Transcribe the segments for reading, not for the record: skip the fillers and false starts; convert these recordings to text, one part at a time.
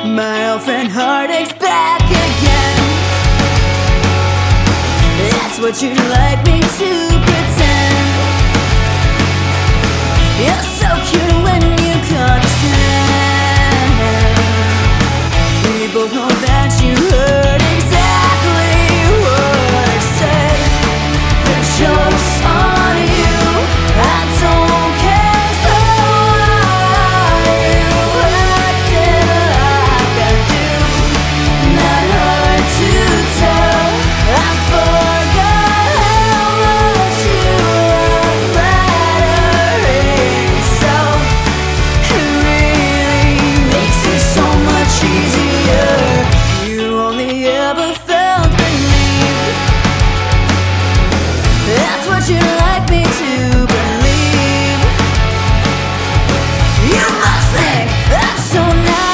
My old friend heartache's back again. That's what you'd like me to pretend. You're so cute when you condescend. We both know that you heard exactly what I said. The joke's on you, I don't care. So you acted like I do. Not hard to tell, I forgot how much you are flattering yourself. It really makes it so much easier. You only ever felt relieved. That's what you like me to believe. You must think I'm so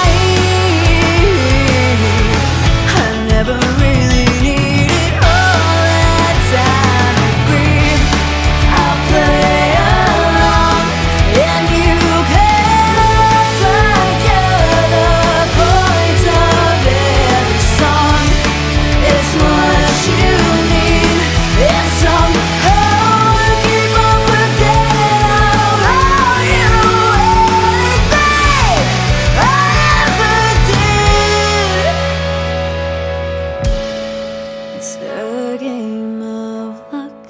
naive. I never really needed all that time to breathe. I'll play along and you can act like you're the point of every song. It's what you need. It's somehow you keep on forgetting how you anything I ever did. It's a game of luck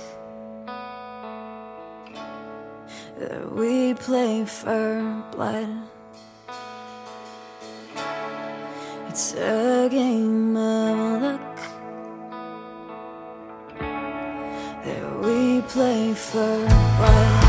that we play for blood. It's a game of luck that we play for blood.